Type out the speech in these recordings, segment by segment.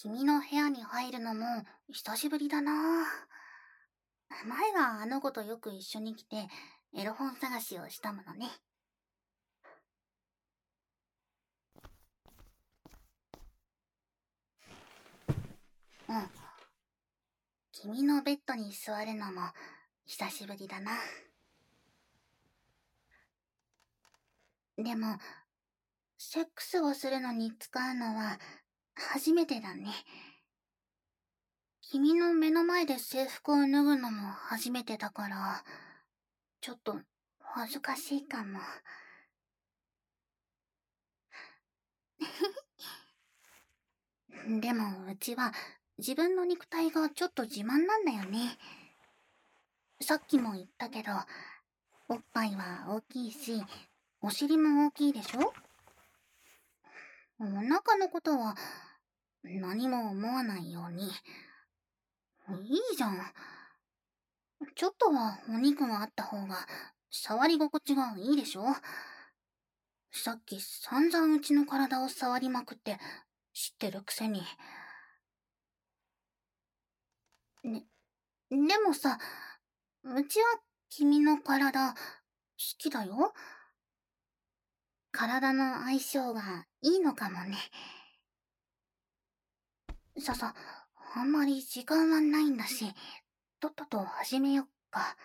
君の部屋に入るのも久しぶりだな。前はあの子とよく一緒に来てエロ本探しをしたものね。うん。君のベッドに座るのも久しぶりだな。でも、セックスをするのに使うのは初めてだね。君の目の前で制服を脱ぐのも初めてだから、ちょっと恥ずかしいかも。でも、うちは自分の肉体がちょっと自慢なんだよね。さっきも言ったけど、おっぱいは大きいし、お尻も大きいでしょ。お腹のことは何も思わないように。いいじゃん。ちょっとはお肉があった方が触り心地がいいでしょ。さっき散々うちの体を触りまくって知ってるくせに。ね、でもさ、うちは君の体好きだよ。体の相性がいいのかもね。さ、あんまり時間はないんだし、とっとと始めよっか。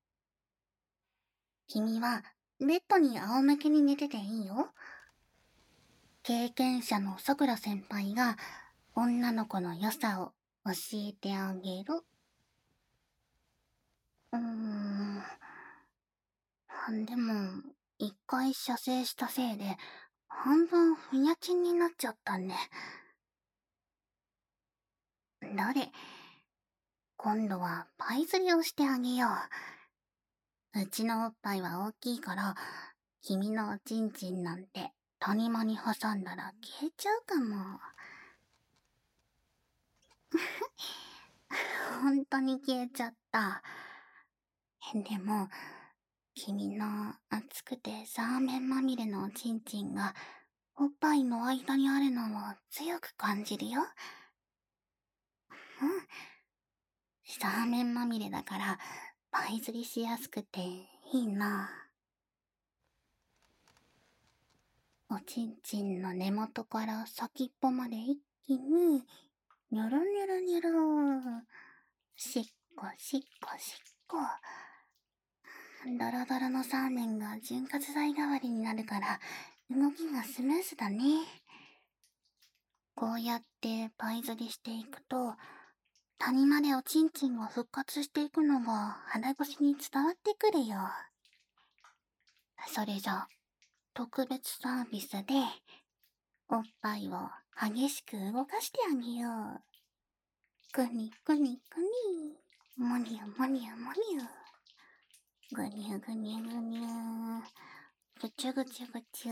君はベッドに仰向けに寝てていいよ。経験者のさくら先輩が女の子の良さを教えてあげる。うーん。でも、一回射精したせいで、半分ふにゃちんになっちゃったね。どれ、今度はパイ釣りをしてあげよう。うちのおっぱいは大きいから、君のおちんちんなんて谷間に挟んだら消えちゃうかも。本当に消えちゃった。でも、君の熱くてザーメンまみれのおちんちんがおっぱいの間にあるのを強く感じるよ。うん。ザーメンまみれだからパイ釣りしやすくていいな。おちんちんの根元から先っぽまで一気にニョロニョロニョロ。しっこしっこしっこ。ドロドロのサーメンが潤滑剤代わりになるから動きがスムーズだね。こうやってパイ釣りしていくと、谷間でおちんちんが復活していくのが鼻越しに伝わってくるよ。それじゃ、特別サービスで、おっぱいを激しく動かしてあげよう。ぐにぐにぐに。もにゅもにゅもにゅ。ぐにゅぐにゅぐにゅ。ぐちゅぐちゅぐちゅ。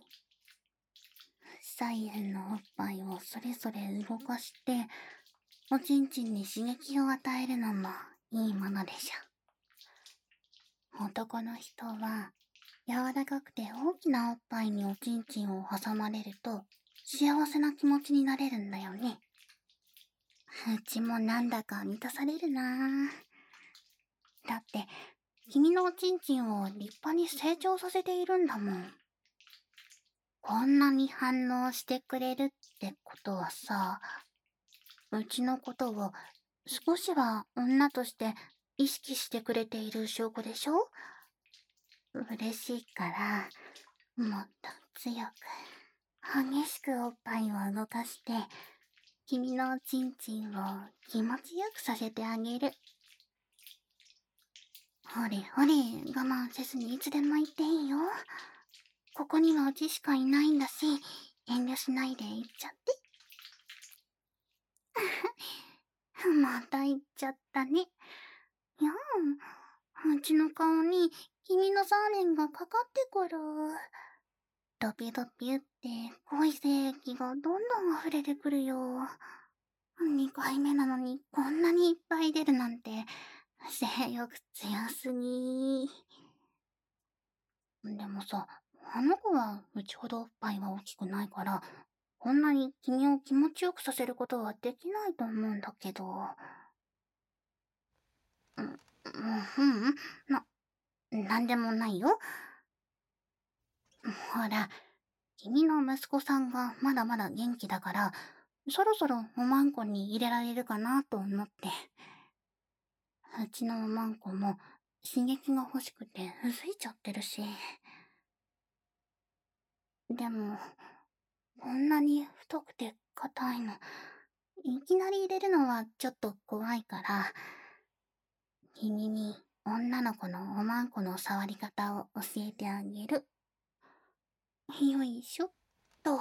左右のおっぱいをそれぞれ動かして、おちんちんに刺激を与えるのもいいものでしょ。男の人は、柔らかくて大きなおっぱいにおちんちんを挟まれると、幸せな気持ちになれるんだよね。うちもなんだか満たされるなぁ。だって、君のおちんちんを立派に成長させているんだもん。こんなに反応してくれるってことはさ、うちのことを少しは女として意識してくれている証拠でしょ。嬉しいから、もっと強く、激しくおっぱいを動かして、君のおちんちんを気持ちよくさせてあげる。ほれほれ、我慢せずにいつでも言っていいよ。ここにはうちしかいないんだし、遠慮しないで言っちゃって。また言っちゃったね。やん、うちの顔に君のサーレンがかかってくる。ドピドピって濃い精液がどんどん溢れてくるよ。2回目なのにこんなにいっぱい出るなんて、性欲強すぎ。でもさ、あの子はうちほどおっぱいは大きくないから、 こんなに君を気持ちよくさせることはできないと思うんだけど。うん、なんでもないよ。ほら、君の息子さんがまだまだ元気だから、そろそろおまんこに入れられるかなと思って。うちのおまんこも刺激が欲しくてうずいちゃってるし。でも、こんなに太くて硬いの、いきなり入れるのはちょっと怖いから、君に女の子のおまんこの触り方を教えてあげる。よいしょっと。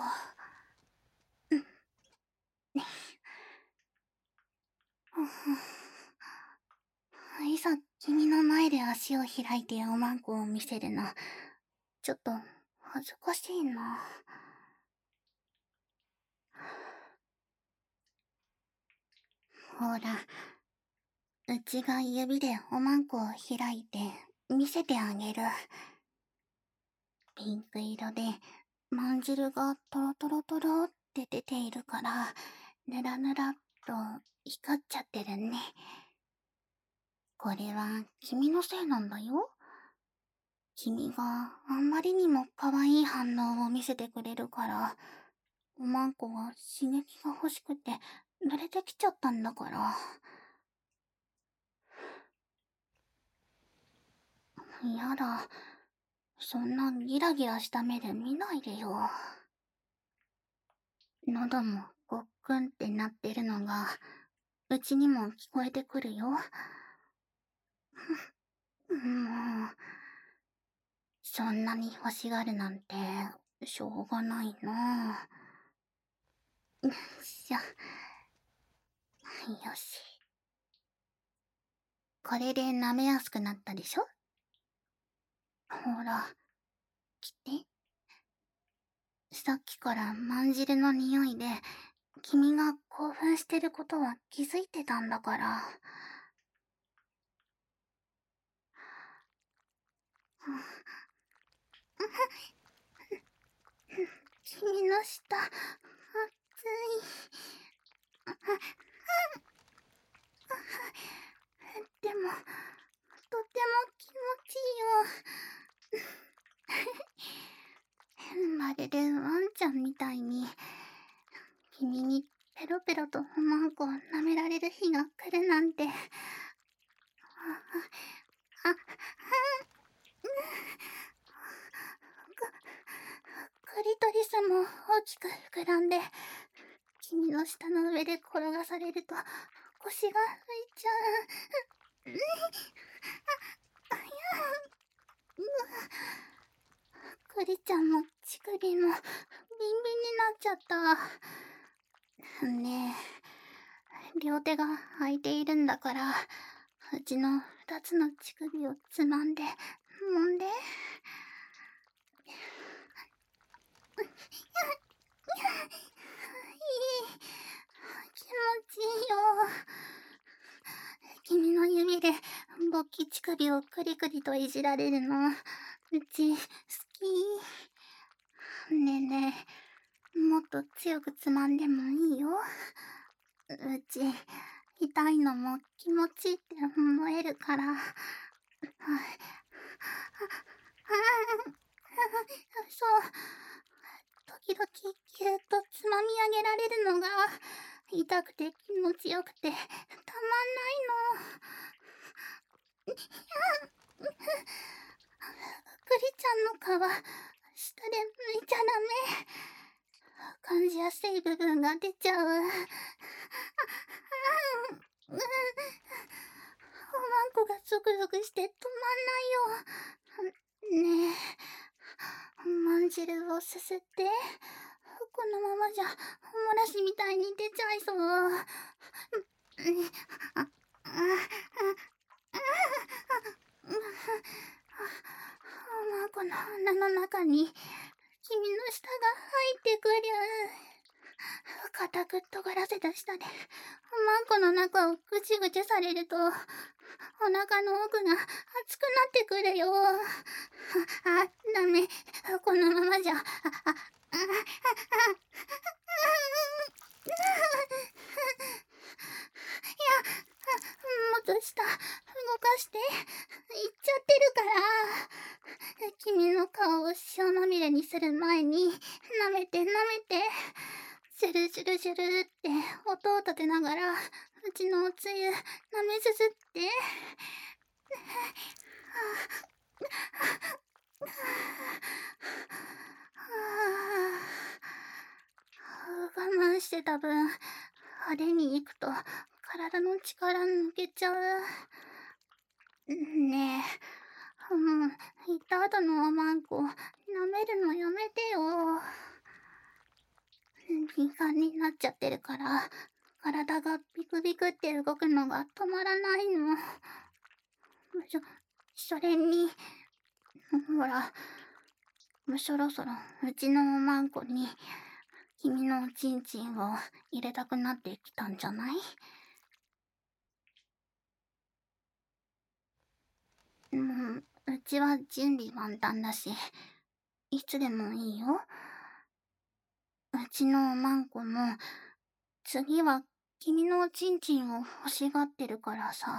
いざ君の前で足を開いておまんこを見せるの、ちょっと恥ずかしいな。ほら、うちが指でおまんこを開いて見せてあげる。ピンク色で、まんじるがトロトロトロって出ているから、ぬらぬらっと光っちゃってるね。これは君のせいなんだよ。君があんまりにも可愛い反応を見せてくれるから、おまんこは刺激が欲しくて濡れてきちゃったんだから。やだ。そんなギラギラした目で見ないでよ。喉もごっくんってなってるのが、うちにも聞こえてくるよ。もう、そんなに欲しがるなんて、しょうがないな。よっしょ。よし。これで舐めやすくなったでしょ？ほら、来て。さっきからまんじるの匂いで、君が興奮してることは気づいてたんだから。君の舌、熱い。でも、とても気持ちいいよ。まるでワンちゃんみたいに、君にペロペロとおまんこを舐められる日が来るなんて。クリトリスも大きく膨らんで、君の舌の上で転がされると腰が浮いちゃう。クリちゃんの乳首もビンビンになっちゃった。ねえ、両手が空いているんだから、うちの二つの乳首をつまんで、揉んで。気持ちいいよ。君の指で勃起乳首をクリクリといじられるの、うち好き。ねえねえ、もっと強くつまんでもいいよ。うち痛いのも気持ちいいって思えるから。そう。時々ぎゅっとつまみ上げられるのが痛くて気持ちよくてたまんないの。クリちゃんの皮、下で剥いちゃダメ。感じやすい部分が出ちゃう。おまんこがゾクゾクして止まんないよ。ねえ、まんじるをすすって。このままじゃ、おもらしみたいに出ちゃいそう。この穴の中に君の舌が入ってくりゃ。固く尖らせた舌でおまんこの中をぐちぐちされると、お腹の奥が熱くなってくるよ。ダメ。このままじゃ、 して、言っちゃってるから。君の顔を塩まみれにする前に、舐めて舐めて、シュルシュルシュルって音を立てながら、うちのおつゆ舐めすすって。我慢してた分、派手に行くと体の力抜けちゃう。ねえ、もう、行った後のおまんこ、舐めるのやめてよ。敏感になっちゃってるから、体がビクビクって動くのが止まらないの。それに、ほら、そろそろうちのおまんこに、君のおちんちんを入れたくなってきたんじゃない？うちは準備万端だし、いつでもいいよ。うちのおまんこも、次は君のおちんちんを欲しがってるからさ。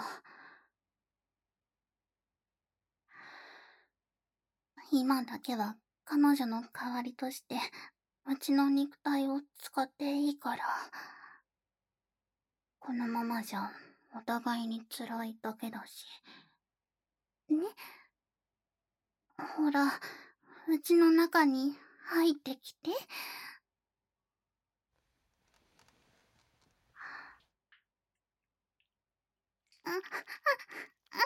今だけは彼女の代わりとして、うちの肉体を使っていいから。このままじゃ、お互いに辛いだけだし。ね？ほら、うちの中に入ってきて。あ、あ、あ、あ、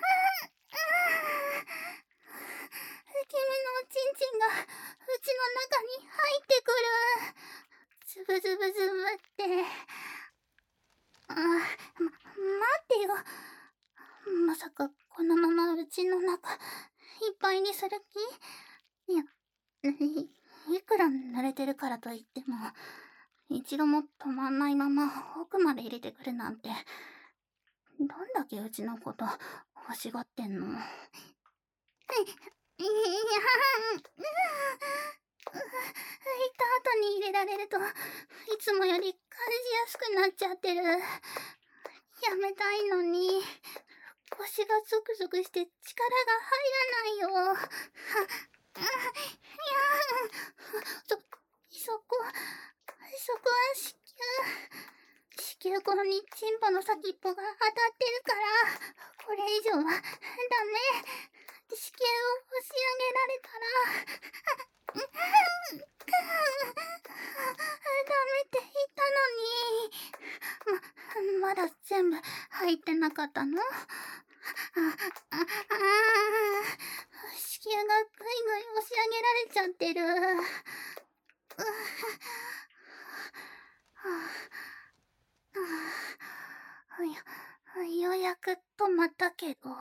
君のおちんちんがうちの中に入ってくる。ズブズブズブって。待ってよ。まさかこのままうちの中いっぱいにする気？いや、いくら濡れてるからといっても、一度も止まんないまま奥まで入れてくるなんて、どんだけうちのこと欲しがってんの？いや、行った後に入れられると、いつもより感じやすくなっちゃってる。やめたいのに、腰がゾクゾクして力が入らないよ。そ、そこ、そこは子宮口にチンポの先っぽが当たってるから、これ以上はダメ。子宮を押し上げられたら、ダメって言ったのに。まだ全部入ってなかったの？子宮がぐいぐい押し上げられちゃってる。ようやく止まったけど。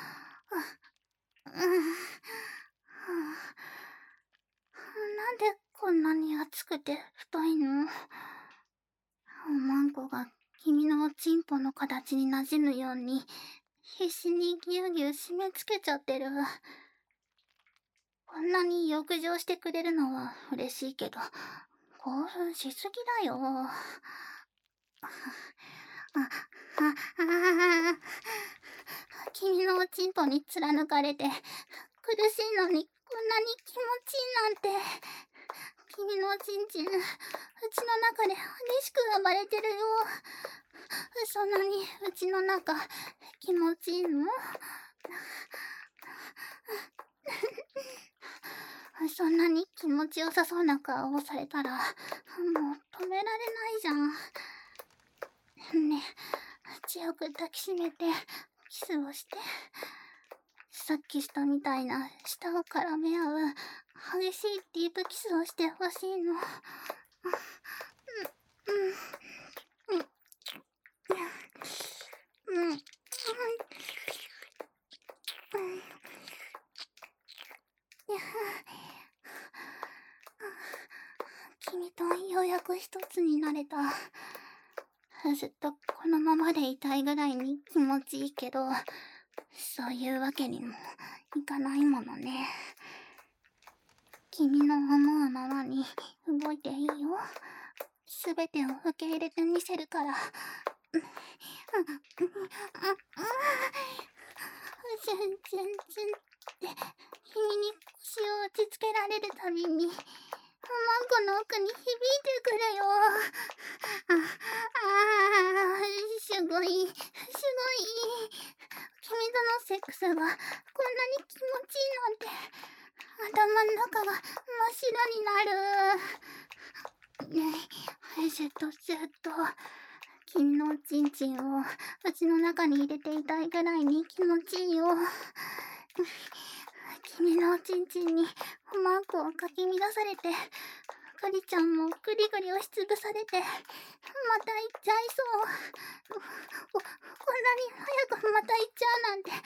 なんでこんなに熱くて太いの？おまんこが君のおちんぽの形に馴染むように必死にぎゅうぎゅう締め付けちゃってる。こんなに浴場してくれるのは嬉しいけど、興奮しすぎだよ。君のおちんぽに貫かれて、苦しいのにこんなに気持ちいいなんて。君のおちんちん、うちの中で激しく暴れてるよ。そんなにうちの中、気持ちいいの？そんなに気持ちよさそうな顔をされたら、もう止められないじゃん。ねえ、強く抱きしめて、キスをして。さっきしたみたいな舌を絡め合う激しいディープキスをしてほしいの。君とようやく一つになれた。ずっとこのままでいたいぐらいに気持ちいいけど、そういうわけにもいかないものね。君の思うままに動いていいよ。すべてを受け入れてみせるから。 チュンチュンって君に腰を打ちつけられるたびにマンコの奥に響いてくるよ。すごい、すごい。君とのセックスがこんなに気持ちいいなんて、頭の中が真っ白になる。ねえ、ずっと君のチンチンを口の中に入れていたいぐらいに気持ちいいよ。君のチンチンにマークをかき乱されて、クリちゃんもグリグリ押しつぶされて、また行っちゃいそう。こんなに早くまた行っちゃうなんて、ダ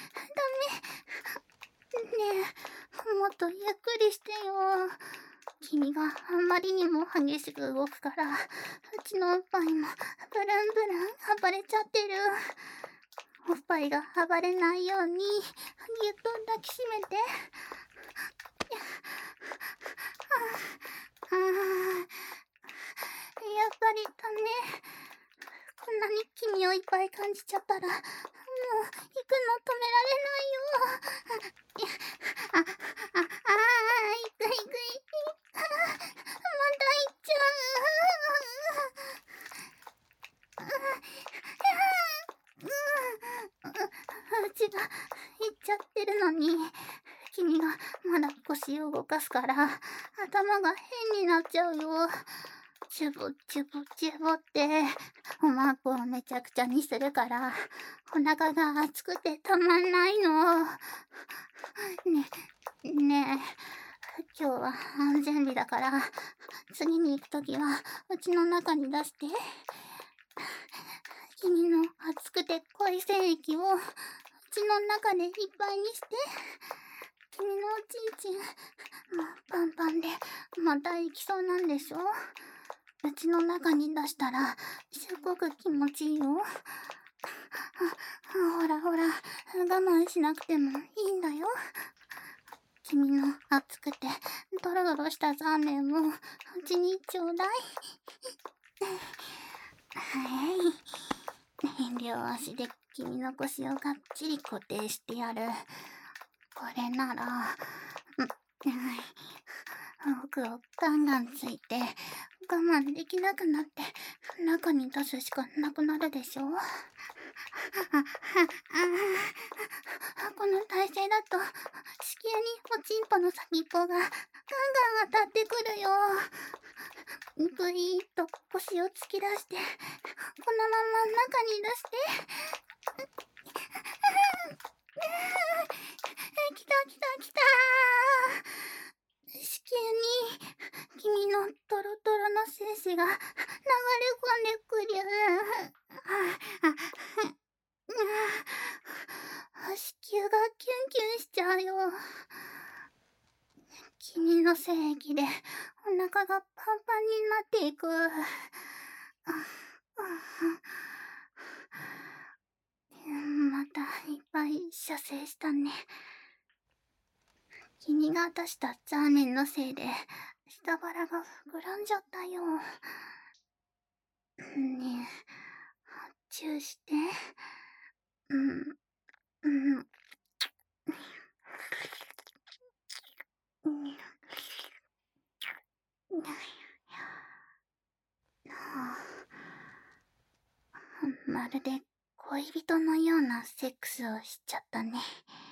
メ。ねえ、もっとゆっくりしてよ。君があんまりにも激しく動くから、うちのおっぱいもブルンブルン暴れちゃってる。おっぱいが暴れないように、ぎゅっと抱きしめて。やっぱりダメ。こんなに君をいっぱい感じちゃったら、もう行くの止められないよ。行く。また行っちゃう。うちが行っちゃってるのに、君がまだ腰を動かすから、頭が変になっちゃうよ。チュボチュボチュボって、おまんこをめちゃくちゃにするから、お腹が熱くてたまんないの。ねえ、今日は安全日だから、次に行くときは、うちの中に出して、君の熱くて濃い精液を、うちの中でいっぱいにして、君のおちんちん、もうパンパンで、また行きそうなんでしょ？うちの中に出したら、すごく気持ちいいよ。ほら、我慢しなくてもいいんだよ。君の熱くて、ドロドロしたザーメンを、うちにちょうだい。はい。両足で君の腰をがっちり固定してやる。これなら、奥をガンガンついて、我慢できなくなって、中に出すしかなくなるでしょ。この体勢だと、子宮におちんぽの先っぽがガンガン当たってくるよ。ぐいーっと腰を突き出して、このまま中に出して、来た。子宮に、君のトロトロの精子が流れ込んでくる。子宮がキュンキュンしちゃうよ。君の精液でお腹がパンパンになっていく。またいっぱい射精したね。君が出したザーメンのせいで下腹が膨らんじゃったよ。ねえ、発注して。まるで恋人のようなセックスをしちゃったね。